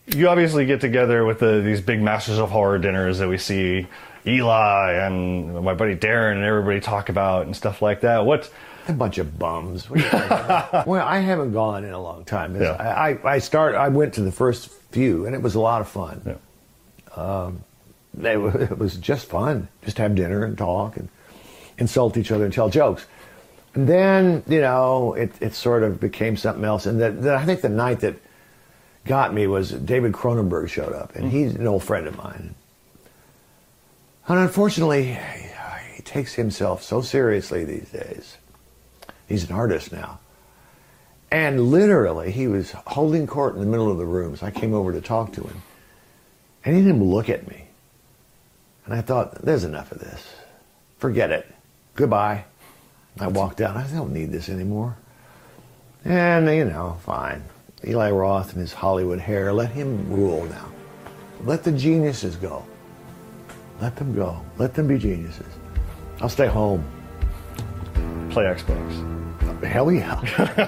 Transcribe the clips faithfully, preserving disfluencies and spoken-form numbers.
you obviously get together with the, these big Masters of Horror dinners that we see Eli and my buddy Darren and everybody talk about and stuff like that. What? A bunch of bums. What are you talking about? Well, I haven't gone in a long time. Yeah. I, I, I start. I went to the first few, and it was a lot of fun. Yeah. Um, they, it was just fun. Just have dinner and talk and insult each other and tell jokes. And then, you know, it, it sort of became something else. And the, the, I think the night that got me was David Cronenberg showed up, and he's an old friend of mine. And unfortunately, he takes himself so seriously these days. He's an artist now. And literally, he was holding court in the middle of the room, so I came over to talk to him. And he didn't look at me. And I thought, there's enough of this. Forget it. Goodbye. I walked out. I don't need this anymore. And, you know, fine. Eli Roth and his Hollywood hair, let him rule now. Let the geniuses go. Let them go. Let them be geniuses. I'll stay home. Play Xbox. Hell yeah.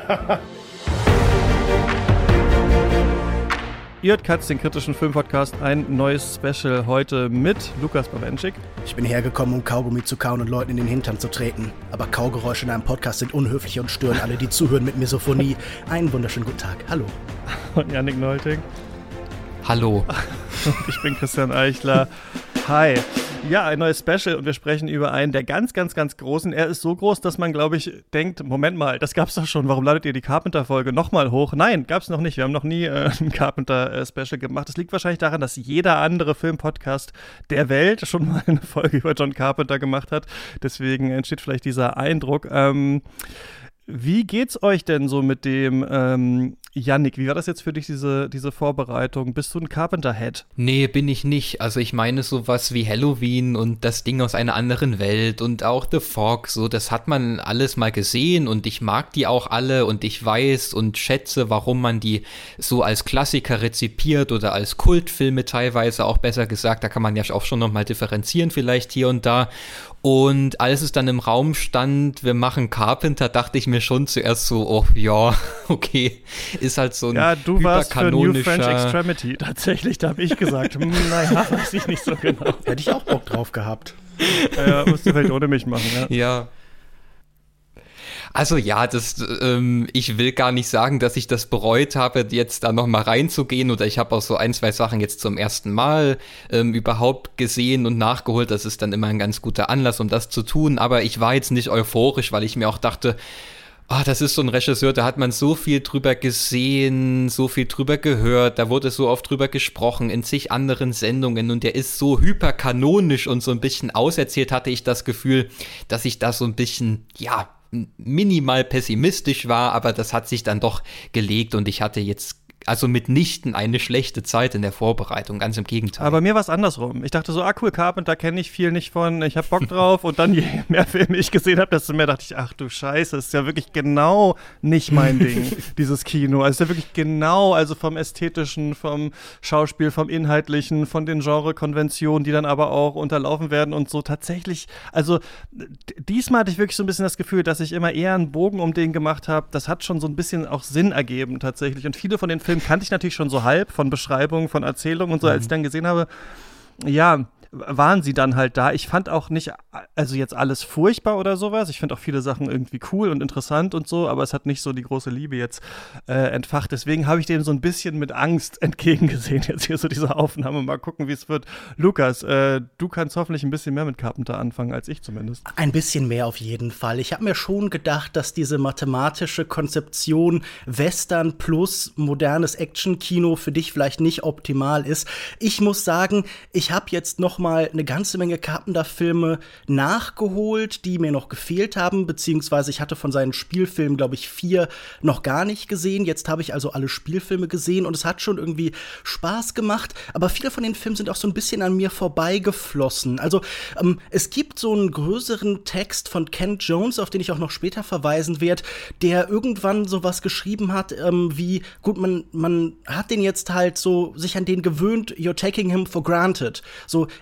Ihr hört Katz, den kritischen Filmpodcast, ein neues Special heute mit Lukas Bawenschik. Ich bin hergekommen, um Kaugummi zu kauen und Leuten in den Hintern zu treten. Aber Kaugeräusche in einem Podcast sind unhöflich und stören alle, die zuhören mit Misophonie. Einen wunderschönen guten Tag. Hallo. Und Jannik Nolting. Hallo. Ich bin Christian Eichler. Hi. Ja, ein neues Special und wir sprechen über einen der ganz, ganz, ganz großen. Er ist so groß, dass man, glaube ich, denkt, Moment mal, das gab's doch schon. Warum ladet ihr die Carpenter-Folge nochmal hoch? Nein, gab's noch nicht. Wir haben noch nie äh, ein Carpenter-Special gemacht. Das liegt wahrscheinlich daran, dass jeder andere Filmpodcast der Welt schon mal eine Folge über John Carpenter gemacht hat. Deswegen entsteht vielleicht dieser Eindruck. Ähm, wie geht's euch denn so mit dem ähm, Jannik, wie war das jetzt für dich, diese, diese Vorbereitung? Bist du ein Carpenter-Head? Nee, bin ich nicht. Also ich meine sowas wie Halloween und das Ding aus einer anderen Welt und auch The Fog, so, das hat man alles mal gesehen und ich mag die auch alle und ich weiß und schätze, warum man die so als Klassiker rezipiert oder als Kultfilme teilweise, auch besser gesagt, da kann man ja auch schon nochmal differenzieren vielleicht hier und da. Und als es dann im Raum stand, wir machen Carpenter, dachte ich mir schon zuerst so, oh ja, okay, ist halt so ein ja, du warst für New French hyperkanonischer- Extremity tatsächlich, da habe ich gesagt, hm, naja, weiß ich nicht so genau. Hätte ich auch Bock drauf gehabt. Ja, musst du vielleicht ohne mich machen, ja. Ja. Also ja, das, ähm, ich will gar nicht sagen, dass ich das bereut habe, jetzt da nochmal reinzugehen, oder ich habe auch so ein, zwei Sachen jetzt zum ersten Mal ähm, überhaupt gesehen und nachgeholt. Das ist dann immer ein ganz guter Anlass, um das zu tun, aber ich war jetzt nicht euphorisch, weil ich mir auch dachte, ah, das ist so ein Regisseur, da hat man so viel drüber gesehen, so viel drüber gehört, da wurde so oft drüber gesprochen in zig anderen Sendungen und der ist so hyperkanonisch und so ein bisschen auserzählt, hatte ich das Gefühl, dass ich da so ein bisschen, ja, minimal pessimistisch war, aber das hat sich dann doch gelegt und ich hatte jetzt also mitnichten eine schlechte Zeit in der Vorbereitung, ganz im Gegenteil. Aber mir war es andersrum. Ich dachte so, ah cool, Carpenter kenne ich viel nicht von, ich habe Bock drauf und dann je mehr Filme ich gesehen habe, desto mehr dachte ich, ach du Scheiße, das ist ja wirklich genau nicht mein Ding, dieses Kino. Also es ist ja wirklich genau, also vom Ästhetischen, vom Schauspiel, vom Inhaltlichen, von den Genrekonventionen, die dann aber auch unterlaufen werden und so tatsächlich, also d- diesmal hatte ich wirklich so ein bisschen das Gefühl, dass ich immer eher einen Bogen um den gemacht habe. Das hat schon so ein bisschen auch Sinn ergeben tatsächlich und viele von den Filmen kannte ich natürlich schon so halb, von Beschreibungen, von Erzählungen und so, als ich dann gesehen habe, ja, waren sie dann halt da. Ich fand auch nicht, also jetzt alles furchtbar oder sowas. Ich finde auch viele Sachen irgendwie cool und interessant und so, aber es hat nicht so die große Liebe jetzt äh, entfacht. Deswegen habe ich dem so ein bisschen mit Angst entgegengesehen, jetzt hier so diese Aufnahme. Mal gucken, wie es wird. Lukas, äh, du kannst hoffentlich ein bisschen mehr mit Carpenter anfangen, als ich zumindest. Ein bisschen mehr auf jeden Fall. Ich habe mir schon gedacht, dass diese mathematische Konzeption Western plus modernes Action-Kino für dich vielleicht nicht optimal ist. Ich muss sagen, ich habe jetzt noch mal eine ganze Menge Carpenter-Filme nachgeholt, die mir noch gefehlt haben, beziehungsweise ich hatte von seinen Spielfilmen, glaube ich, vier noch gar nicht gesehen. Jetzt habe ich also alle Spielfilme gesehen und es hat schon irgendwie Spaß gemacht, aber viele von den Filmen sind auch so ein bisschen an mir vorbeigeflossen. Also ähm, es gibt so einen größeren Text von Kent Jones, auf den ich auch noch später verweisen werde, der irgendwann sowas geschrieben hat, ähm, wie, gut, man, man hat den jetzt halt so sich an den gewöhnt, you're taking him for granted. So, er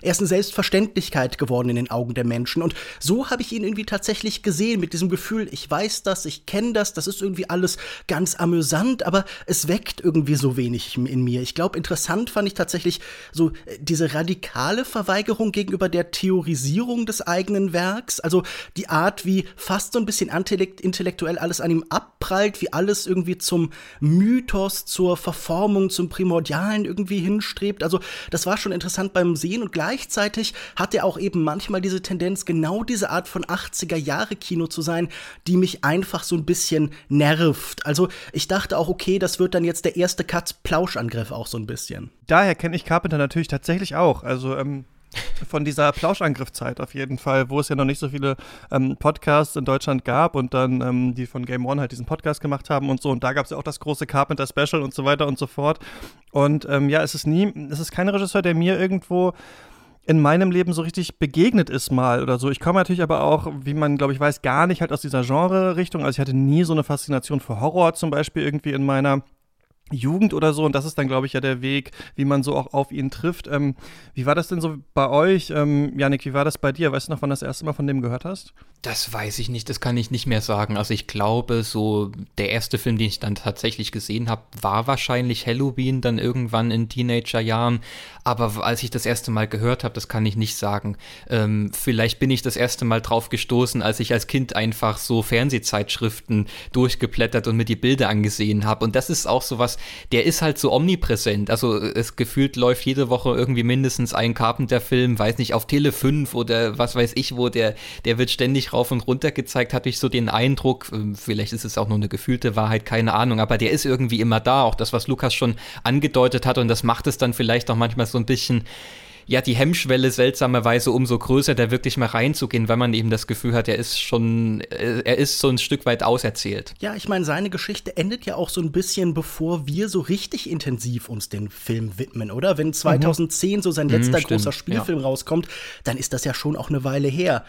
er ist eine Selbstverständlichkeit geworden in den Augen der Menschen. Und so habe ich ihn irgendwie tatsächlich gesehen, mit diesem Gefühl, ich weiß das, ich kenne das, das ist irgendwie alles ganz amüsant, aber es weckt irgendwie so wenig in mir. Ich glaube, interessant fand ich tatsächlich so diese radikale Verweigerung gegenüber der Theorisierung des eigenen Werks, also die Art, wie fast so ein bisschen intellektuell alles an ihm abprallt, wie alles irgendwie zum Mythos, zur Verformung, zum Primordialen irgendwie hinstrebt. Also das war schon interessant beim Sehen und gleichzeitig hat er auch eben manchmal diese Tendenz, genau diese Art von achtziger-Jahre-Kino zu sein, die mich einfach so ein bisschen nervt. Also ich dachte auch, okay, das wird dann jetzt der erste Cut-Plauschangriff auch so ein bisschen. Daher kenne ich Carpenter natürlich tatsächlich auch. Also ähm von dieser Plauschangriffzeit auf jeden Fall, wo es ja noch nicht so viele ähm, Podcasts in Deutschland gab und dann ähm, die von Game One halt diesen Podcast gemacht haben und so. Und da gab es ja auch das große Carpenter-Special und so weiter und so fort. Und ähm, ja, es ist nie, es ist kein Regisseur, der mir irgendwo in meinem Leben so richtig begegnet ist mal oder so. Ich komme natürlich aber auch, wie man, glaube ich, weiß, gar nicht halt aus dieser Genre-Richtung. Also ich hatte nie so eine Faszination für Horror zum Beispiel irgendwie in meiner Jugend oder so, und das ist dann, glaube ich, ja der Weg, wie man so auch auf ihn trifft. Ähm, wie war das denn so bei euch? Ähm, Yannick, wie war das bei dir? Weißt du noch, wann du das erste Mal von dem gehört hast? Das weiß ich nicht, das kann ich nicht mehr sagen. Also ich glaube, so der erste Film, den ich dann tatsächlich gesehen habe, war wahrscheinlich Halloween, dann irgendwann in Teenagerjahren. Aber als ich das erste Mal gehört habe, das kann ich nicht sagen. Ähm, vielleicht bin ich das erste Mal drauf gestoßen, als ich als Kind einfach so Fernsehzeitschriften durchgeblättert und mir die Bilder angesehen habe. Und das ist auch sowas, der ist halt so omnipräsent. Also es gefühlt läuft jede Woche irgendwie mindestens ein Carpenter-Film, weiß nicht, auf Tele fünf oder was weiß ich wo, der, der wird ständig rauf und runter gezeigt, hatte ich so den Eindruck, vielleicht ist es auch nur eine gefühlte Wahrheit, keine Ahnung, aber der ist irgendwie immer da, auch das, was Lukas schon angedeutet hat, und das macht es dann vielleicht auch manchmal so ein bisschen, ja, die Hemmschwelle seltsamerweise umso größer, da wirklich mal reinzugehen, weil man eben das Gefühl hat, er ist schon, er ist so ein Stück weit auserzählt. Ja, ich meine, seine Geschichte endet ja auch so ein bisschen, bevor wir so richtig intensiv uns den Film widmen, oder? Wenn zweitausendzehn so sein letzter mhm, großer Spielfilm ja. rauskommt, dann ist das ja schon auch eine Weile her.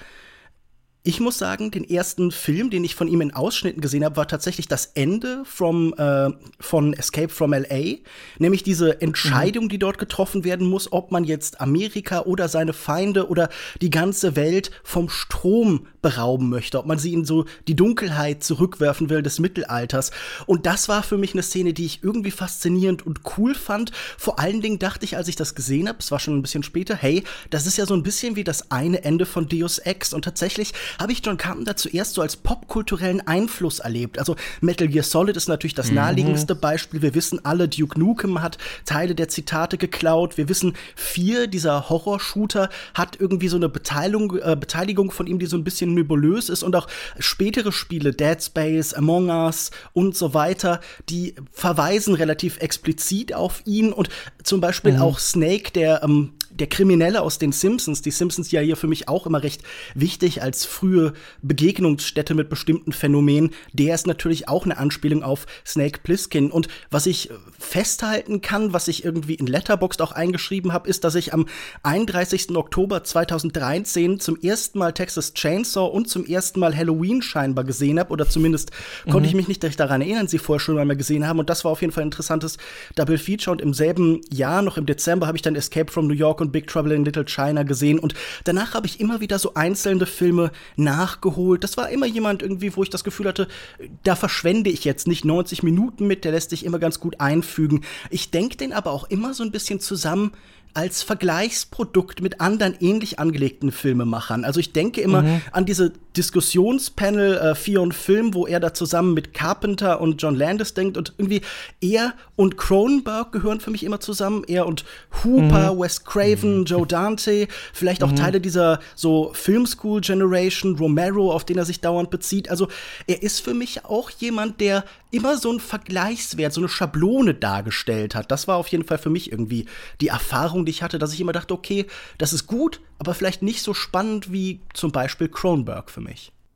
Ich muss sagen, den ersten Film, den ich von ihm in Ausschnitten gesehen habe, war tatsächlich das Ende from, äh, von Escape from L A. Nämlich diese Entscheidung, mhm. die dort getroffen werden muss, ob man jetzt Amerika oder seine Feinde oder die ganze Welt vom Strom berauben möchte. Ob man sie in so die Dunkelheit zurückwerfen will des Mittelalters. Und das war für mich eine Szene, die ich irgendwie faszinierend und cool fand. Vor allen Dingen dachte ich, als ich das gesehen habe, es war schon ein bisschen später, hey, das ist ja so ein bisschen wie das eine Ende von Deus Ex. Und tatsächlich habe ich John Carpenter zuerst so als popkulturellen Einfluss erlebt. Also Metal Gear Solid ist natürlich das naheliegendste Beispiel. Wir wissen alle, Duke Nukem hat Teile der Zitate geklaut. Wir wissen, vier dieser Horror-Shooter hat irgendwie so eine Beteiligung, äh, Beteiligung von ihm, die so ein bisschen nebulös ist. Und auch spätere Spiele, Dead Space, Among Us und so weiter, die verweisen relativ explizit auf ihn. Und zum Beispiel mhm. auch Snake, der ähm, der Kriminelle aus den Simpsons, die Simpsons ja hier für mich auch immer recht wichtig als frühe Begegnungsstätte mit bestimmten Phänomenen, der ist natürlich auch eine Anspielung auf Snake Plissken. Und was ich festhalten kann, was ich irgendwie in Letterboxd auch eingeschrieben habe, ist, dass ich am einunddreißigsten Oktober zweitausenddreizehn zum ersten Mal Texas Chainsaw und zum ersten Mal Halloween scheinbar gesehen habe, oder zumindest mhm. konnte ich mich nicht daran erinnern, sie vorher schon einmal gesehen haben. Und das war auf jeden Fall ein interessantes Double Feature. Und im selben Jahr, noch im Dezember, habe ich dann Escape from New York und Big Trouble in Little China gesehen, und danach habe ich immer wieder so einzelne Filme nachgeholt. Das war immer jemand irgendwie, wo ich das Gefühl hatte, da verschwende ich jetzt nicht neunzig Minuten mit, der lässt sich immer ganz gut einfügen. Ich denke den aber auch immer so ein bisschen zusammen als Vergleichsprodukt mit anderen ähnlich angelegten Filmemachern. Also ich denke immer mhm. an diese Diskussionspanel äh, Vier und Film, wo er da zusammen mit Carpenter und John Landis denkt, und irgendwie er und Cronenberg gehören für mich immer zusammen. Er und Hooper, mhm. Wes Craven, mhm. Joe Dante, vielleicht auch mhm. Teile dieser so Filmschool Generation, Romero, auf den er sich dauernd bezieht. Also er ist für mich auch jemand, der immer so einen Vergleichswert, so eine Schablone dargestellt hat. Das war auf jeden Fall für mich irgendwie die Erfahrung, die ich hatte, dass ich immer dachte, okay, das ist gut, aber vielleicht nicht so spannend wie zum Beispiel Cronenberg für mich.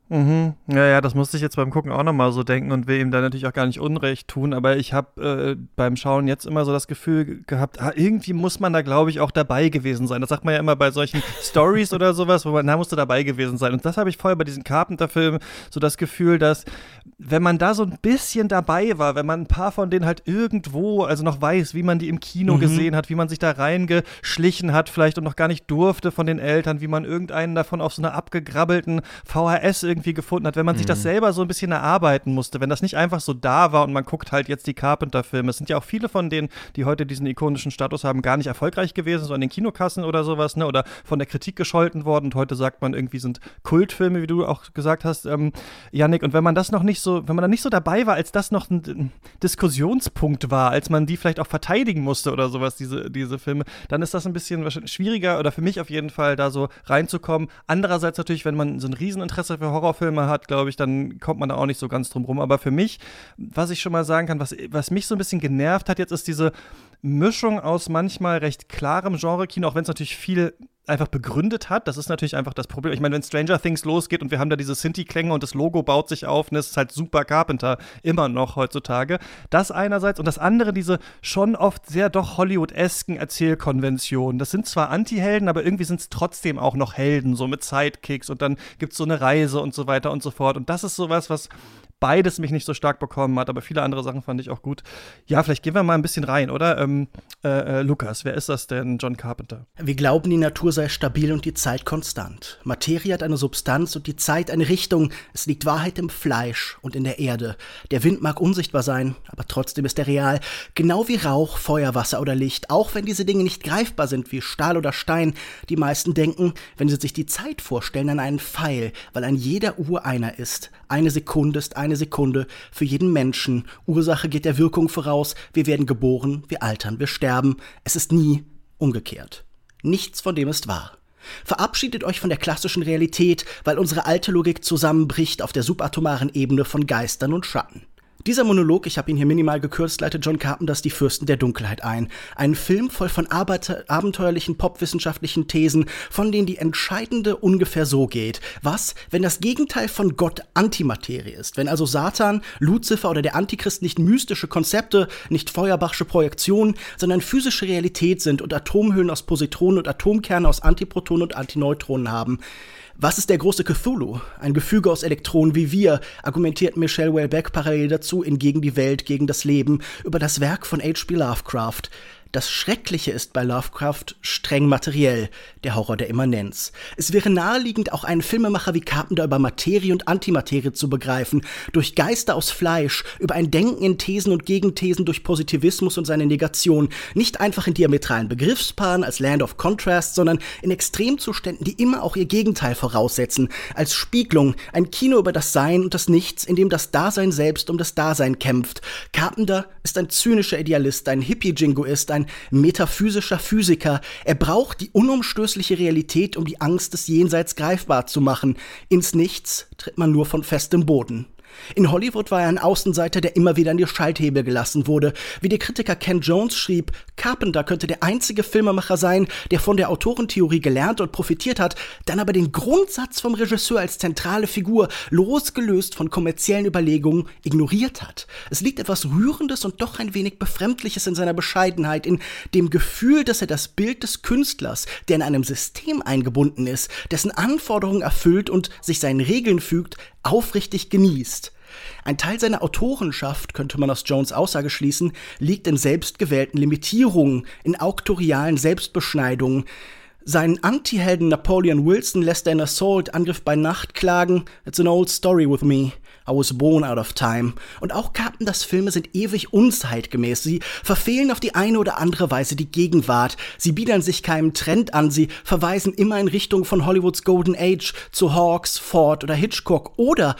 Mhm. Ja, ja, das musste ich jetzt beim Gucken auch nochmal so denken und will ihm da natürlich auch gar nicht Unrecht tun, aber ich habe äh, beim Schauen jetzt immer so das Gefühl gehabt, ah, irgendwie muss man da, glaube ich, auch dabei gewesen sein. Das sagt man ja immer bei solchen Stories oder sowas, wo man, da musste dabei gewesen sein. Und das habe ich vorher bei diesen Carpenter-Filmen so das Gefühl, dass wenn man da so ein bisschen dabei war, wenn man ein paar von denen halt irgendwo, also noch weiß, wie man die im Kino mhm. gesehen hat, wie man sich da reingeschlichen hat vielleicht und noch gar nicht durfte von den Eltern, wie man irgendeinen davon auf so einer abgegrabbelten V H S irgendwie gefunden hat, wenn man mhm. sich das selber so ein bisschen erarbeiten musste, wenn das nicht einfach so da war und man guckt halt jetzt die Carpenter-Filme. Es sind ja auch viele von denen, die heute diesen ikonischen Status haben, gar nicht erfolgreich gewesen, so an den Kinokassen oder sowas, ne, oder von der Kritik gescholten worden und heute sagt man irgendwie sind Kultfilme, wie du auch gesagt hast, ähm, Yannick, und wenn man das noch nicht so, wenn man da nicht so dabei war, als das noch ein, ein Diskussionspunkt war, als man die vielleicht auch verteidigen musste oder sowas, diese, diese Filme, dann ist das ein bisschen wahrscheinlich schwieriger oder für mich auf jeden Fall da so reinzukommen. Andererseits natürlich, wenn man so ein Rieseninteresse für Horrorfilme hat, glaube ich, dann kommt man da auch nicht so ganz drum rum. Aber für mich, was ich schon mal sagen kann, was, was mich so ein bisschen genervt hat jetzt, ist diese Mischung aus manchmal recht klarem Genre-Kino, auch wenn es natürlich viel einfach begründet hat. Das ist natürlich einfach das Problem. Ich meine, wenn Stranger Things losgeht und wir haben da diese Synthi-Klänge und das Logo baut sich auf und es ist halt super Carpenter immer noch heutzutage. Das einerseits und das andere diese schon oft sehr doch Hollywood-esken Erzählkonventionen. Das sind zwar Anti-Helden, aber irgendwie sind es trotzdem auch noch Helden, so mit Sidekicks und dann gibt es so eine Reise und so weiter und so fort. Und das ist sowas, was beides mich nicht so stark bekommen hat, aber viele andere Sachen fand ich auch gut. Ja, vielleicht gehen wir mal ein bisschen rein, oder? Ähm, äh, äh, Lukas, wer ist das denn, John Carpenter? Wir glauben, die Natur sei stabil und die Zeit konstant. Materie hat eine Substanz und die Zeit eine Richtung. Es liegt Wahrheit im Fleisch und in der Erde. Der Wind mag unsichtbar sein, aber trotzdem ist er real. Genau wie Rauch, Feuer, Wasser oder Licht. Auch wenn diese Dinge nicht greifbar sind wie Stahl oder Stein. Die meisten denken, wenn sie sich die Zeit vorstellen, an einen Pfeil, weil an jeder Uhr einer ist. Eine Sekunde ist eine Sekunde für jeden Menschen. Ursache geht der Wirkung voraus. Wir werden geboren, wir altern, wir sterben. Es ist nie umgekehrt. Nichts von dem ist wahr. Verabschiedet euch von der klassischen Realität, weil unsere alte Logik zusammenbricht auf der subatomaren Ebene von Geistern und Schatten. Dieser Monolog, ich habe ihn hier minimal gekürzt, leitet John Carpenters Die Fürsten der Dunkelheit ein. Ein Film voll von Arbeiter- abenteuerlichen popwissenschaftlichen Thesen, von denen die entscheidende ungefähr so geht. Was, wenn das Gegenteil von Gott Antimaterie ist? Wenn also Satan, Luzifer oder der Antichrist nicht mystische Konzepte, nicht Feuerbachsche Projektionen, sondern physische Realität sind und Atomhüllen aus Positronen und Atomkerne aus Antiprotonen und Antineutronen haben? Was ist der große Cthulhu? Ein Gefüge aus Elektronen wie wir, argumentiert Michelle Houellebecq parallel dazu in Gegen die Welt, gegen das Leben, über das Werk von H P Lovecraft. Das Schreckliche ist bei Lovecraft streng materiell, der Horror der Immanenz. Es wäre naheliegend, auch einen Filmemacher wie Carpenter über Materie und Antimaterie zu begreifen, durch Geister aus Fleisch, über ein Denken in Thesen und Gegenthesen durch Positivismus und seine Negation, nicht einfach in diametralen Begriffspaaren als Land of Contrast, sondern in Extremzuständen, die immer auch ihr Gegenteil voraussetzen, als Spiegelung, ein Kino über das Sein und das Nichts, in dem das Dasein selbst um das Dasein kämpft. Carpenter ist ein zynischer Idealist, ein Hippie-Jingoist, ein metaphysischer Physiker. Er braucht die unumstößliche Realität, um die Angst des Jenseits greifbar zu machen. Ins Nichts tritt man nur von festem Boden. In Hollywood war er ein Außenseiter, der immer wieder an die Schalthebel gelassen wurde. Wie der Kritiker Ken Jones schrieb, Carpenter könnte der einzige Filmemacher sein, der von der Autorentheorie gelernt und profitiert hat, dann aber den Grundsatz vom Regisseur als zentrale Figur, losgelöst von kommerziellen Überlegungen, ignoriert hat. Es liegt etwas Rührendes und doch ein wenig Befremdliches in seiner Bescheidenheit, in dem Gefühl, dass er das Bild des Künstlers, der in einem System eingebunden ist, dessen Anforderungen erfüllt und sich seinen Regeln fügt, aufrichtig genießt. Ein Teil seiner Autorenschaft, könnte man aus Jones' Aussage schließen, liegt in selbstgewählten Limitierungen, in auktorialen Selbstbeschneidungen. Seinen Antihelden Napoleon Wilson lässt er in Assault, Angriff bei Nacht klagen, "It's an old story with me. I was born out of time." Und auch Carpenters Filme sind ewig unzeitgemäß. Sie verfehlen auf die eine oder andere Weise die Gegenwart. Sie biedern sich keinem Trend an. Sie verweisen immer in Richtung von Hollywoods Golden Age zu Hawks, Ford oder Hitchcock. Oder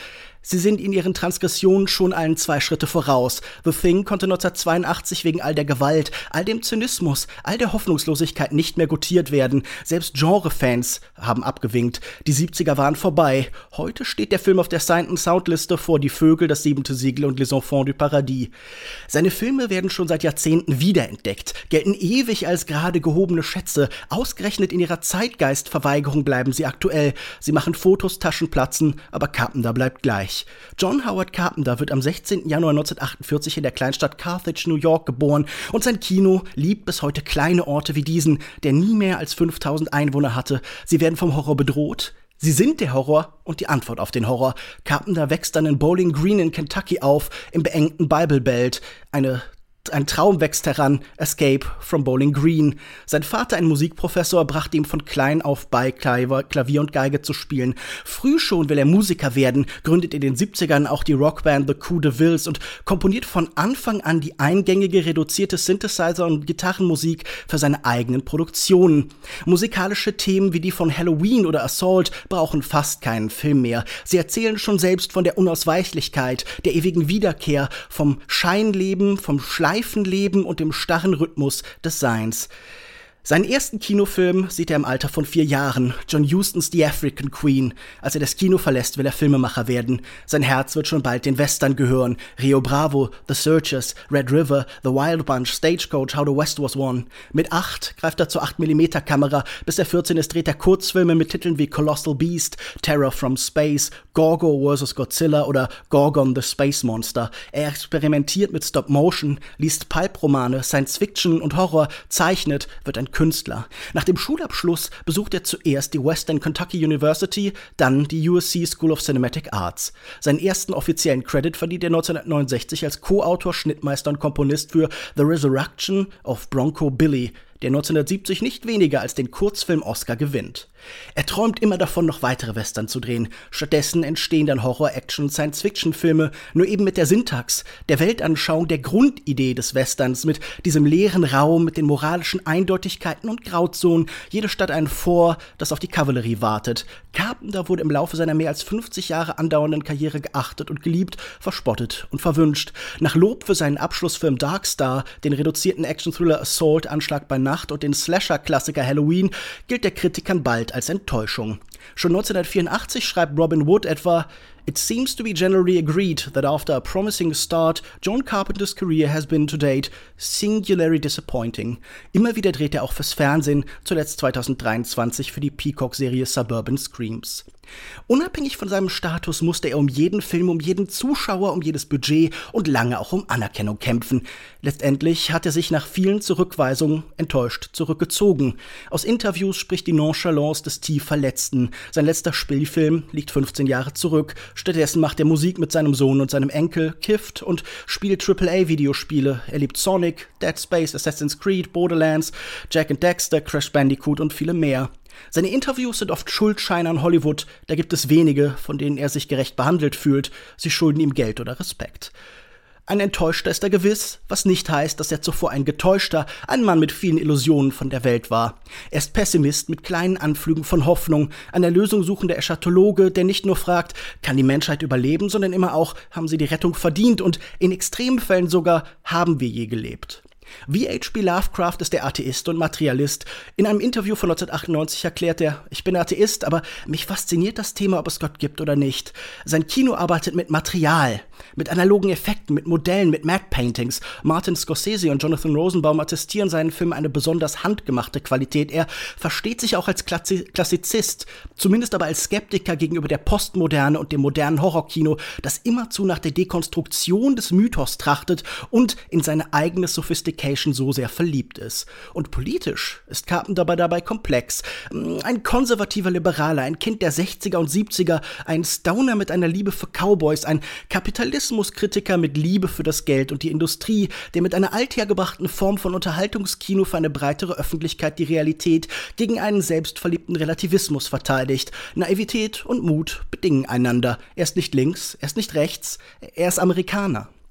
Sie sind in ihren Transgressionen schon allen zwei Schritte voraus. The Thing konnte neunzehnhundertzweiundachtzig wegen all der Gewalt, all dem Zynismus, all der Hoffnungslosigkeit nicht mehr gutiert werden. Selbst Genre-Fans haben abgewinkt. Die siebziger waren vorbei. Heute steht der Film auf der Signed and Sound-Liste vor Die Vögel, Das siebente Siegel und Les Enfants du Paradis. Seine Filme werden schon seit Jahrzehnten wiederentdeckt, gelten ewig als gerade gehobene Schätze. Ausgerechnet in ihrer Zeitgeistverweigerung bleiben sie aktuell. Sie machen Fotos, Taschen platzen, aber Carpenter bleibt gleich. John Howard Carpenter wird am sechzehnten Januar neunzehnhundertachtundvierzig in der Kleinstadt Carthage, New York, geboren und sein Kino liebt bis heute kleine Orte wie diesen, der nie mehr als fünftausend Einwohner hatte. Sie werden vom Horror bedroht. Sie sind der Horror und die Antwort auf den Horror. Carpenter wächst dann in Bowling Green in Kentucky auf, im beengten Bible Belt. Eine Ein Traum wächst heran, Escape from Bowling Green. Sein Vater, ein Musikprofessor, brachte ihm von klein auf bei, Klavier und Geige zu spielen. Früh schon will er Musiker werden, gründet in den siebzigern auch die Rockband The Coup de Villes und komponiert von Anfang an die eingängige, reduzierte Synthesizer- und Gitarrenmusik für seine eigenen Produktionen. Musikalische Themen wie die von Halloween oder Assault brauchen fast keinen Film mehr. Sie erzählen schon selbst von der Unausweichlichkeit, der ewigen Wiederkehr, vom Scheinleben, vom Schleim Leben und dem starren Rhythmus des Seins. Seinen ersten Kinofilm sieht er im Alter von vier Jahren, John Hustons The African Queen. Als er das Kino verlässt, will er Filmemacher werden. Sein Herz wird schon bald den Western gehören. Rio Bravo, The Searchers, Red River, The Wild Bunch, Stagecoach, How the West Was Won. Mit acht greift er zur acht Millimeter Kamera. Bis er vierzehn ist, dreht er Kurzfilme mit Titeln wie Colossal Beast, Terror from Space, Gorgo versus. Godzilla oder Gorgon the Space Monster. Er experimentiert mit Stop-Motion, liest Pulp-Romane, Science-Fiction und Horror, zeichnet, wird ein Künstler. Nach dem Schulabschluss besucht er zuerst die Western Kentucky University, dann die U S C School of Cinematic Arts. Seinen ersten offiziellen Credit verdient er neunzehnhundertneunundsechzig als Co-Autor, Schnittmeister und Komponist für The Resurrection of Bronco Billy, der neunzehnhundertsiebzig nicht weniger als den Kurzfilm-Oscar gewinnt. Er träumt immer davon, noch weitere Western zu drehen. Stattdessen entstehen dann Horror-, Action- und Science-Fiction-Filme, nur eben mit der Syntax, der Weltanschauung, der Grundidee des Westerns, mit diesem leeren Raum, mit den moralischen Eindeutigkeiten und Grauzonen, jede Stadt ein Fort, das auf die Kavallerie wartet. Carpenter wurde im Laufe seiner mehr als fünfzig Jahre andauernden Karriere geachtet und geliebt, verspottet und verwünscht. Nach Lob für seinen Abschlussfilm Dark Star, den reduzierten Action-Thriller Assault, Anschlag bei Nacht und den Slasher-Klassiker Halloween, gilt der Kritikern bald als Enttäuschung. Schon neunzehnhundertvierundachtzig schreibt Robin Wood etwa: It seems to be generally agreed that after a promising start, John Carpenter's career has been to date singularly disappointing. Immer wieder dreht er auch fürs Fernsehen, zuletzt zweitausenddreiundzwanzig für die Peacock-Serie Suburban Screams. Unabhängig von seinem Status musste er um jeden Film, um jeden Zuschauer, um jedes Budget und lange auch um Anerkennung kämpfen. Letztendlich hat er sich nach vielen Zurückweisungen enttäuscht zurückgezogen. Aus Interviews spricht die Nonchalance des tief Verletzten. Sein letzter Spielfilm liegt fünfzehn Jahre zurück. Stattdessen macht er Musik mit seinem Sohn und seinem Enkel, kifft und spielt Triple A Videospiele. Er liebt Sonic, Dead Space, Assassin's Creed, Borderlands, Jack and Dexter, Crash Bandicoot und viele mehr. Seine Interviews sind oft Schuldscheine an Hollywood, da gibt es wenige, von denen er sich gerecht behandelt fühlt. Sie schulden ihm Geld oder Respekt. Ein Enttäuschter ist er gewiss, was nicht heißt, dass er zuvor ein Getäuschter, ein Mann mit vielen Illusionen von der Welt war. Er ist Pessimist mit kleinen Anflügen von Hoffnung, ein Lösung suchender Eschatologe, der nicht nur fragt, kann die Menschheit überleben, sondern immer auch, haben sie die Rettung verdient und in extremen Fällen sogar, haben wir je gelebt. V H B Lovecraft ist der Atheist und Materialist. In einem Interview von neunzehnhundertachtundneunzig erklärt er, ich bin Atheist, aber mich fasziniert das Thema, ob es Gott gibt oder nicht. Sein Kino arbeitet mit Material, mit analogen Effekten, mit Modellen, mit Matte Paintings. Martin Scorsese und Jonathan Rosenbaum attestieren seinen Film eine besonders handgemachte Qualität. Er versteht sich auch als Klassizist, zumindest aber als Skeptiker gegenüber der Postmoderne und dem modernen Horrorkino, das immerzu nach der Dekonstruktion des Mythos trachtet und in seine eigene Sophistication so sehr verliebt ist. Und politisch ist Carpenter dabei, dabei komplex. Ein konservativer Liberaler, ein Kind der sechziger und siebziger, ein Stoner mit einer Liebe für Cowboys, ein Kapitalismuskritiker mit Liebe für das Geld und die Industrie, der mit einer althergebrachten Form von Unterhaltungskino für eine breitere Öffentlichkeit die Realität gegen einen selbstverliebten Relativismus verteidigt. Naivität und Mut bedingen einander. Er ist nicht links, er ist nicht rechts, er ist Amerikaner.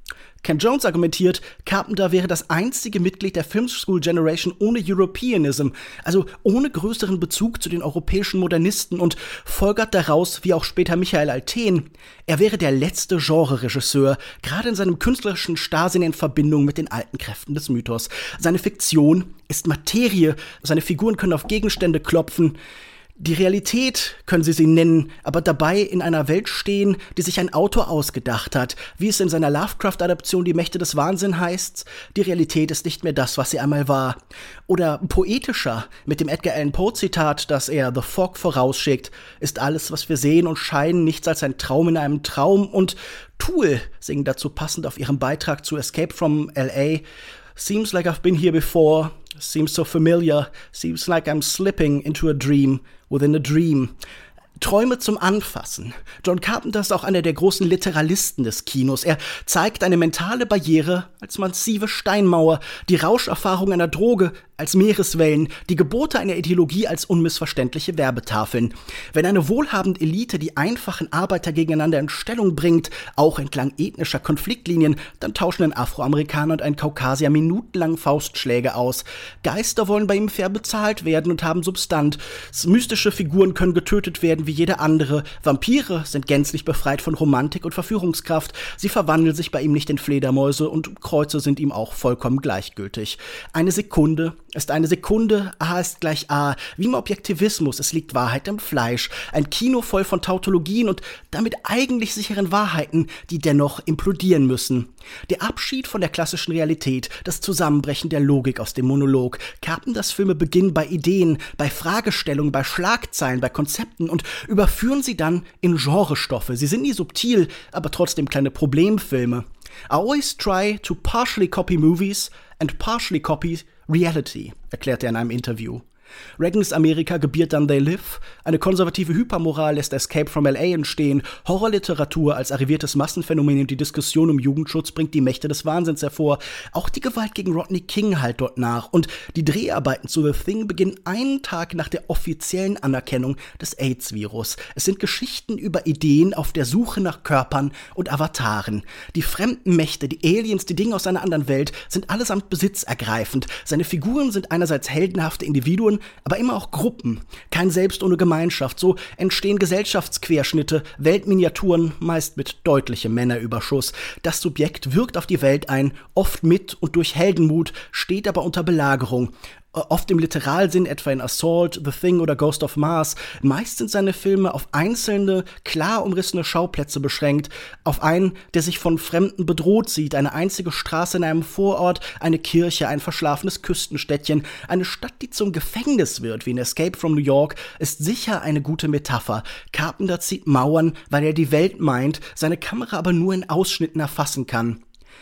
Ken Jones argumentiert, Carpenter wäre das einzige Mitglied der Film School Generation ohne Europeanism, also ohne größeren Bezug zu den europäischen Modernisten, und folgert daraus, wie auch später Michael Alten, er wäre der letzte Genre-Regisseur, gerade in seinem künstlerischen Starrsinn in Verbindung mit den alten Kräften des Mythos. Seine Fiktion ist Materie, seine Figuren können auf Gegenstände klopfen. Die Realität, können Sie sie nennen, aber dabei in einer Welt stehen, die sich ein Autor ausgedacht hat. Wie es in seiner Lovecraft-Adaption Die Mächte des Wahnsinns heißt, die Realität ist nicht mehr das, was sie einmal war. Oder poetischer, mit dem Edgar Allan Poe-Zitat, das er The Fog vorausschickt, ist alles, was wir sehen und scheinen, nichts als ein Traum in einem Traum. Und Tool singen dazu passend auf ihrem Beitrag zu Escape from L A, Seems like I've been here before, seems so familiar, seems like I'm slipping into a dream within a dream. Träume zum Anfassen. John Carpenter ist auch einer der großen Literalisten des Kinos. Er zeigt eine mentale Barriere als massive Steinmauer, die Rauscherfahrung einer Droge als Meereswellen, die Gebote einer Ideologie als unmissverständliche Werbetafeln. Wenn eine wohlhabende Elite die einfachen Arbeiter gegeneinander in Stellung bringt, auch entlang ethnischer Konfliktlinien, dann tauschen ein Afroamerikaner und ein Kaukasier minutenlang Faustschläge aus. Geister wollen bei ihm fair bezahlt werden und haben Substanz. Mystische Figuren können getötet werden wie jede andere. Vampire sind gänzlich befreit von Romantik und Verführungskraft. Sie verwandeln sich bei ihm nicht in Fledermäuse und Kreuze sind ihm auch vollkommen gleichgültig. Eine Sekunde ist eine Sekunde, A ist gleich A. Wie im Objektivismus, es liegt Wahrheit im Fleisch. Ein Kino voll von Tautologien und damit eigentlich sicheren Wahrheiten, die dennoch implodieren müssen. Der Abschied von der klassischen Realität, das Zusammenbrechen der Logik aus dem Monolog. Carpenters Filme beginnen bei Ideen, bei Fragestellungen, bei Schlagzeilen, bei Konzepten und überführen sie dann in Genrestoffe. Sie sind nie subtil, aber trotzdem kleine Problemfilme. I always try to partially copy movies and partially copy reality, erklärte er in einem Interview. Reagans Amerika gebiert dann They Live, eine konservative Hypermoral lässt Escape from L A entstehen, Horrorliteratur als arriviertes Massenphänomen und die Diskussion um Jugendschutz bringt die Mächte des Wahnsinns hervor. Auch die Gewalt gegen Rodney King hallt dort nach und die Dreharbeiten zu The Thing beginnen einen Tag nach der offiziellen Anerkennung des AIDS-Virus. Es sind Geschichten über Ideen auf der Suche nach Körpern und Avataren. Die fremden Mächte, die Aliens, die Dinge aus einer anderen Welt sind allesamt besitzergreifend. Seine Figuren sind einerseits heldenhafte Individuen, aber immer auch Gruppen. Kein Selbst ohne Gemeinschaft. So entstehen Gesellschaftsquerschnitte, Weltminiaturen, meist mit deutlichem Männerüberschuss. Das Subjekt wirkt auf die Welt ein, oft mit und durch Heldenmut, steht aber unter Belagerung. Oft im Literalsinn, etwa in Assault, The Thing oder Ghost of Mars. Meist sind seine Filme auf einzelne, klar umrissene Schauplätze beschränkt. Auf einen, der sich von Fremden bedroht sieht. Eine einzige Straße in einem Vorort, eine Kirche, ein verschlafenes Küstenstädtchen. Eine Stadt, die zum Gefängnis wird, wie in Escape from New York, ist sicher eine gute Metapher. Carpenter zieht Mauern, weil er die Welt meint, seine Kamera aber nur in Ausschnitten erfassen kann.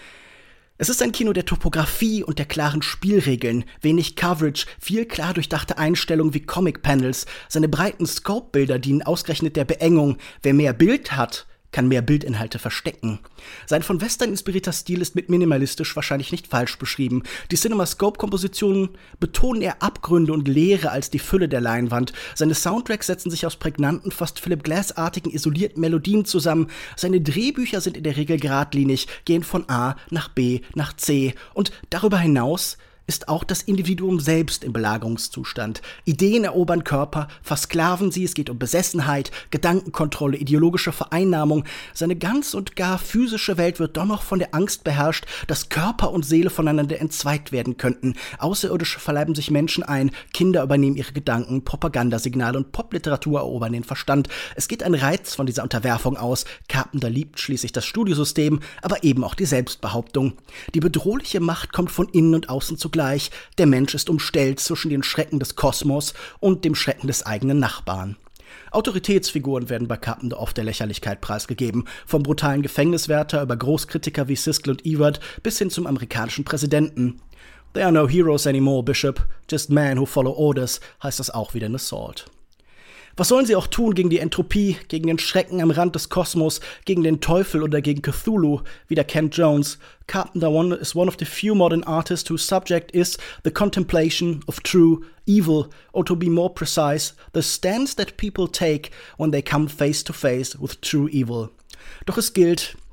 Es ist ein Kino der Topografie und der klaren Spielregeln, wenig Coverage, viel klar durchdachte Einstellungen wie Comic-Panels. Seine breiten Scope-Bilder dienen ausgerechnet der Beengung. Wer mehr Bild hat, kann mehr Bildinhalte verstecken. Sein von Western inspirierter Stil ist mit minimalistisch wahrscheinlich nicht falsch beschrieben. Die CinemaScope-Kompositionen betonen eher Abgründe und Leere als die Fülle der Leinwand. Seine Soundtracks setzen sich aus prägnanten, fast Philip Glass-artigen, isolierten Melodien zusammen. Seine Drehbücher sind in der Regel geradlinig, gehen von A nach B nach C. Und darüber hinaus ist auch das Individuum selbst im Belagerungszustand. Ideen erobern Körper, versklaven sie, es geht um Besessenheit, Gedankenkontrolle, ideologische Vereinnahmung. Seine ganz und gar physische Welt wird doch noch von der Angst beherrscht, dass Körper und Seele voneinander entzweit werden könnten. Außerirdische verleiben sich Menschen ein, Kinder übernehmen ihre Gedanken, Propagandasignale und Popliteratur erobern den Verstand. Es geht ein Reiz von dieser Unterwerfung aus. Carpenter liebt schließlich das Studiosystem, aber eben auch die Selbstbehauptung. Die bedrohliche Macht kommt von innen und außen zu Gleich. Der Mensch ist umstellt zwischen den Schrecken des Kosmos und dem Schrecken des eigenen Nachbarn. Autoritätsfiguren werden bei Carpenter oft der Lächerlichkeit preisgegeben. Vom brutalen Gefängniswärter über Großkritiker wie Siskel und Ebert bis hin zum amerikanischen Präsidenten. There are no heroes anymore, Bishop. Just men who follow orders, heißt das auch wieder in Assault. Was sollen sie auch tun gegen die Entropie, gegen den Schrecken am Rand des Kosmos, gegen den Teufel oder gegen Cthulhu, wie der Ken Jones? Carpenter one is one of the few modern artists whose subject is the contemplation of true evil, or to be more precise, the stance that people take when they come face to face with true evil. Doch es gilt,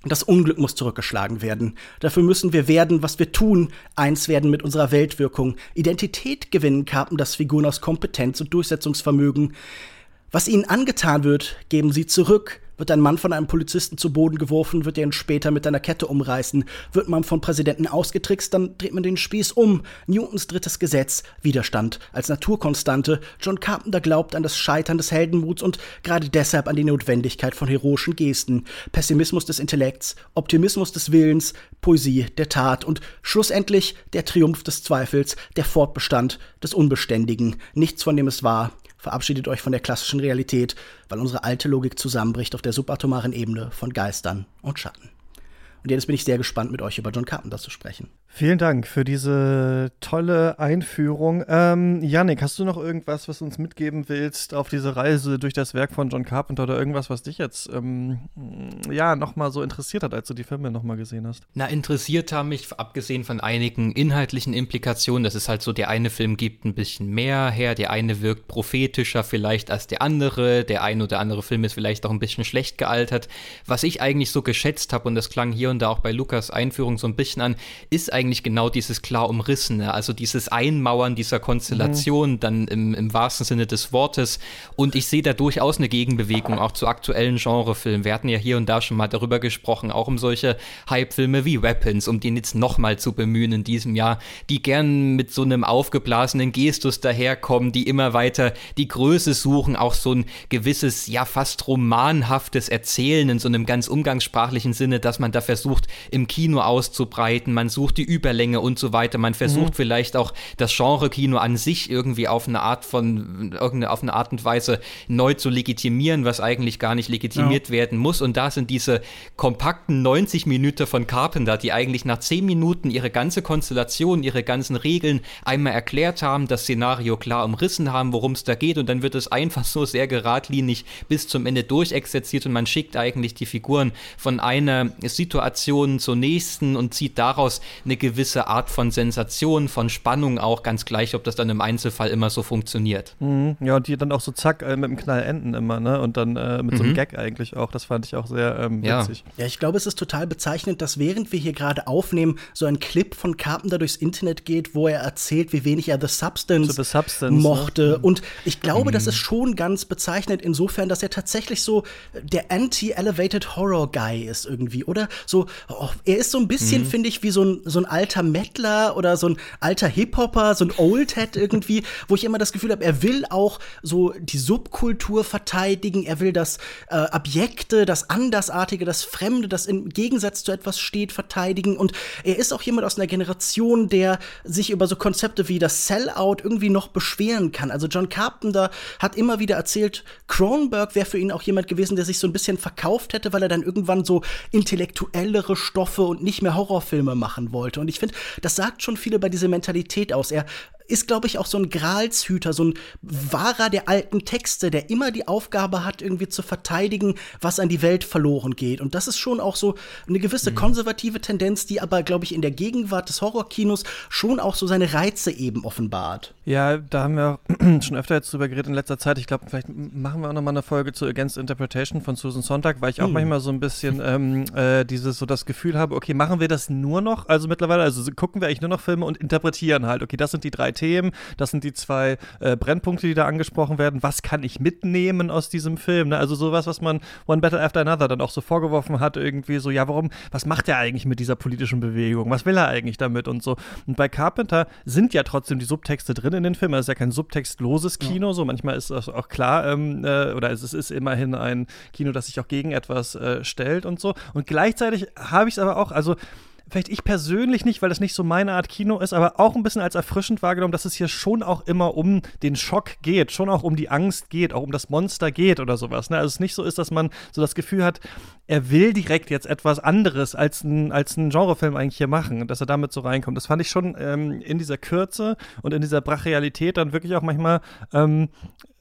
Das Unglück muss zurückgeschlagen werden. Dafür müssen wir werden, was wir tun, eins werden mit unserer Weltwirkung. Identität gewinnen Carpenters Figuren aus Kompetenz und Durchsetzungsvermögen. Was ihnen angetan wird, geben sie zurück. Wird ein Mann von einem Polizisten zu Boden geworfen, wird er ihn später mit einer Kette umreißen. Wird man vom Präsidenten ausgetrickst, dann dreht man den Spieß um. Newtons drittes Gesetz, Widerstand als Naturkonstante. John Carpenter glaubt an das Scheitern des Heldenmuts und gerade deshalb an die Notwendigkeit von heroischen Gesten. Pessimismus des Intellekts, Optimismus des Willens, Poesie der Tat und schlussendlich der Triumph des Zweifels, der Fortbestand des Unbeständigen. Nichts von dem es war. Verabschiedet euch von der klassischen Realität, weil unsere alte Logik zusammenbricht auf der subatomaren Ebene von Geistern und Schatten. Und jetzt bin ich sehr gespannt, mit euch über John Carpenter zu sprechen. Vielen Dank für diese tolle Einführung. Ähm, Yannick, hast du noch irgendwas, was du uns mitgeben willst auf diese Reise durch das Werk von John Carpenter oder irgendwas, was dich jetzt ähm, ja, nochmal so interessiert hat, als du die Filme nochmal gesehen hast? Na, interessiert haben mich, abgesehen von einigen inhaltlichen Implikationen, dass es halt so, der eine Film gibt ein bisschen mehr her, der eine wirkt prophetischer vielleicht als der andere, der ein oder andere Film ist vielleicht auch ein bisschen schlecht gealtert. Was ich eigentlich so geschätzt habe, und das klang hier und da auch bei Lukas Einführung so ein bisschen an, ist eigentlich eigentlich genau dieses klar umrissene, also dieses Einmauern dieser Konstellation, mhm. dann im, im wahrsten Sinne des Wortes. Und ich sehe da durchaus eine Gegenbewegung, auch zu aktuellen Genrefilmen. Wir hatten ja hier und da schon mal darüber gesprochen, auch um solche Hype-Filme wie Weapons, um den jetzt nochmal zu bemühen in diesem Jahr, die gern mit so einem aufgeblasenen Gestus daherkommen, die immer weiter die Größe suchen, auch so ein gewisses, ja fast romanhaftes Erzählen in so einem ganz umgangssprachlichen Sinne, dass man da versucht, im Kino auszubreiten. Man sucht die Überlänge und so weiter. Man versucht mhm. vielleicht auch das Genre-Kino an sich irgendwie auf eine Art von, irgendeine, auf eine Art und Weise neu zu legitimieren, was eigentlich gar nicht legitimiert ja. werden muss. Und da sind diese kompakten neunzig Minuten von Carpenter, die eigentlich nach zehn Minuten ihre ganze Konstellation, ihre ganzen Regeln einmal erklärt haben, das Szenario klar umrissen haben, worum es da geht, und dann wird es einfach so sehr geradlinig bis zum Ende durchexerziert und man schickt eigentlich die Figuren von einer Situation zur nächsten und zieht daraus eine gewisse Art von Sensation, von Spannung auch, ganz gleich, ob das dann im Einzelfall immer so funktioniert. Mhm. Ja, und die dann auch so zack äh, mit dem Knall enden immer, ne? Und dann äh, mit mhm. so einem Gag eigentlich auch. Das fand ich auch sehr ähm, witzig. Ja. ja, ich glaube, es ist total bezeichnend, dass während wir hier gerade aufnehmen, so ein Clip von Carpenter durchs Internet geht, wo er erzählt, wie wenig er The Substance, so The Substance mochte. Ne? Und ich glaube, mhm. das ist schon ganz bezeichnend insofern, dass er tatsächlich so der Anti-Elevated Horror Guy ist irgendwie, oder? So, oh, er ist so ein bisschen, mhm. finde ich, wie so ein, so ein alter Mettler oder so ein alter Hip-Hopper, so ein Oldhead irgendwie, wo ich immer das Gefühl habe, er will auch so die Subkultur verteidigen, er will das äh, Abjekte, das Andersartige, das Fremde, das im Gegensatz zu etwas steht, verteidigen. Und er ist auch jemand aus einer Generation, der sich über so Konzepte wie das Sellout irgendwie noch beschweren kann. Also John Carpenter hat immer wieder erzählt, Cronenberg wäre für ihn auch jemand gewesen, der sich so ein bisschen verkauft hätte, weil er dann irgendwann so intellektuellere Stoffe und nicht mehr Horrorfilme machen wollte. Und ich finde, das sagt schon viel über diese Mentalität aus. Er ist, glaube ich, auch so ein Gralshüter, so ein Wahrer der alten Texte, der immer die Aufgabe hat, irgendwie zu verteidigen, was an die Welt verloren geht. Und das ist schon auch so eine gewisse mhm. konservative Tendenz, die aber, glaube ich, in der Gegenwart des Horrorkinos schon auch so seine Reize eben offenbart. Ja, da haben wir auch schon öfter jetzt drüber geredet in letzter Zeit. Ich glaube, vielleicht machen wir auch noch mal eine Folge zu Against Interpretation von Susan Sontag, weil ich auch mhm. manchmal so ein bisschen ähm, äh, dieses so das Gefühl habe, okay, machen wir das nur noch? Also mittlerweile, also gucken wir eigentlich nur noch Filme und interpretieren halt, okay, das sind die drei Themen, das sind die zwei äh, Brennpunkte, die da angesprochen werden. Was kann ich mitnehmen aus diesem Film? Ne? Also sowas, was man One Battle After Another dann auch so vorgeworfen hat, irgendwie so, ja, warum, was macht er eigentlich mit dieser politischen Bewegung? Was will er eigentlich damit und so? Und bei Carpenter sind ja trotzdem die Subtexte drin in den Filmen. Es ist ja kein subtextloses Kino, ja. so manchmal ist das auch klar, ähm, äh, oder es ist immerhin ein Kino, das sich auch gegen etwas äh, stellt und so. Und gleichzeitig habe ich es aber auch, also vielleicht ich persönlich nicht, weil das nicht so meine Art Kino ist, aber auch ein bisschen als erfrischend wahrgenommen, dass es hier schon auch immer um den Schock geht, schon auch um die Angst geht, auch um das Monster geht oder sowas. Ne? Also es nicht so ist, dass man so das Gefühl hat, er will direkt jetzt etwas anderes als ein, als ein Genrefilm eigentlich hier machen, dass er damit so reinkommt. Das fand ich schon ähm, in dieser Kürze und in dieser Brachialität dann wirklich auch manchmal ähm,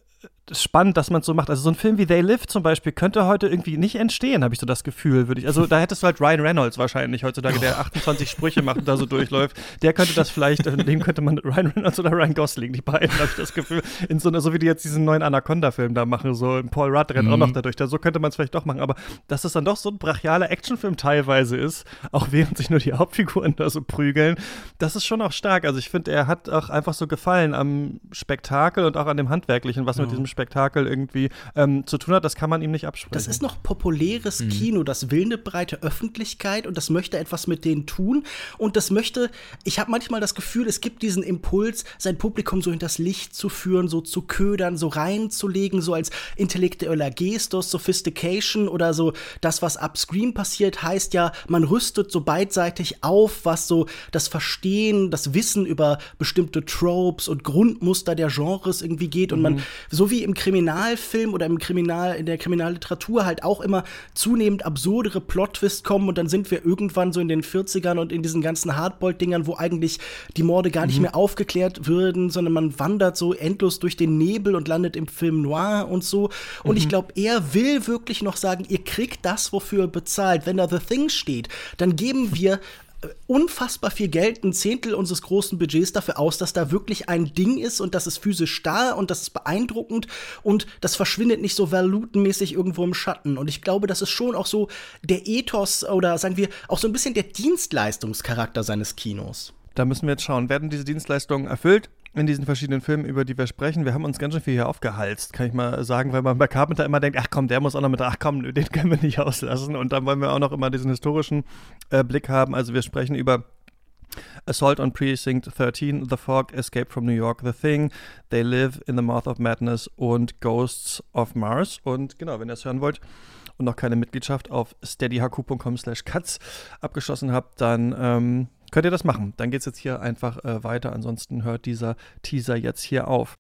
spannend, dass man es so macht. Also so ein Film wie They Live zum Beispiel könnte heute irgendwie nicht entstehen, habe ich so das Gefühl, würde ich. Also da hättest du halt Ryan Reynolds wahrscheinlich heutzutage, der achtundzwanzig Sprüche macht und da so durchläuft. Der könnte das vielleicht, dem könnte man Ryan Reynolds oder Ryan Gosling, die beiden, habe ich das Gefühl, in so, so wie die jetzt diesen neuen Anaconda-Film da machen, so Paul Rudd rennt mhm. auch noch dadurch. Da, so könnte man es vielleicht doch machen, aber dass es dann doch so ein brachialer Actionfilm teilweise ist, auch während sich nur die Hauptfiguren da so prügeln, das ist schon auch stark. Also ich finde, er hat auch einfach so gefallen am Spektakel und auch an dem Handwerklichen, was ja. mit diesem Spektakel irgendwie ähm, zu tun hat, das kann man ihm nicht absprechen. Das ist noch populäres mhm. Kino, das will eine breite Öffentlichkeit und das möchte etwas mit denen tun und das möchte, ich habe manchmal das Gefühl, es gibt diesen Impuls, sein Publikum so hinters Licht zu führen, so zu ködern, so reinzulegen, so als intellektueller Gestus, Sophistication oder so. Das, was upscreen passiert, heißt ja, man rüstet so beidseitig auf, was so das Verstehen, das Wissen über bestimmte Tropes und Grundmuster der Genres irgendwie geht und man, so wie im Kriminalfilm oder im Kriminal, in der Kriminalliteratur halt auch immer zunehmend absurdere Plot-Twists kommen und dann sind wir irgendwann so in den vierzigern und in diesen ganzen Hardboiled-Dingern, wo eigentlich die Morde gar nicht mhm. mehr aufgeklärt würden, sondern man wandert so endlos durch den Nebel und landet im Film Noir und so. Und mhm. ich glaube, er will wirklich noch sagen, ihr kriegt das, wofür ihr bezahlt. Wenn da The Thing steht, dann geben wir unfassbar viel Geld, ein Zehntel unseres großen Budgets dafür aus, dass da wirklich ein Ding ist und das ist physisch da und das ist beeindruckend und das verschwindet nicht so valutenmäßig irgendwo im Schatten. Und ich glaube, das ist schon auch so der Ethos oder sagen wir auch so ein bisschen der Dienstleistungscharakter seines Kinos. Da müssen wir jetzt schauen, werden diese Dienstleistungen erfüllt in diesen verschiedenen Filmen, über die wir sprechen? Wir haben uns ganz schön viel hier aufgehalst, kann ich mal sagen, weil man bei Carpenter immer denkt, ach komm, der muss auch noch mit, ach komm, den können wir nicht auslassen. Und dann wollen wir auch noch immer diesen historischen äh, Blick haben. Also wir sprechen über Assault on Precinct thirteen, The Fog, Escape from New York, The Thing, They Live in the Mouth of Madness und Ghosts of Mars. Und genau, wenn ihr es hören wollt und noch keine Mitgliedschaft auf steadyhq.com slash cuts abgeschlossen habt, dann ähm, könnt ihr das machen. Dann geht es jetzt hier einfach äh, weiter. Ansonsten hört dieser Teaser jetzt hier auf.